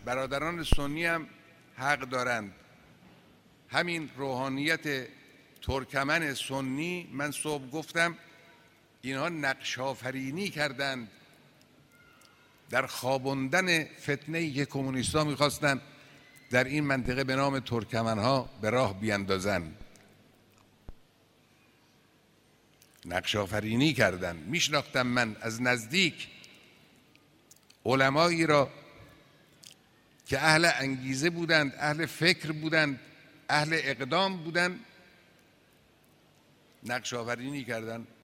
برادران سنی هم حق دارند. همین روحانیت ترکمن سنی، من صبح گفتم اینها نقش آفرینی کردند در خواباندن فتنه‌ای که کمونیست‌ها می‌خواستند در این منطقه به نام ترکمن‌ها به راه بیاندازند. نقش آفرینی کردند. میشناختم من از نزدیک علمایی را که اهل انگیزه بودند، اهل فکر بودند، اهل اقدام بودند، نقش آفرینی کردند.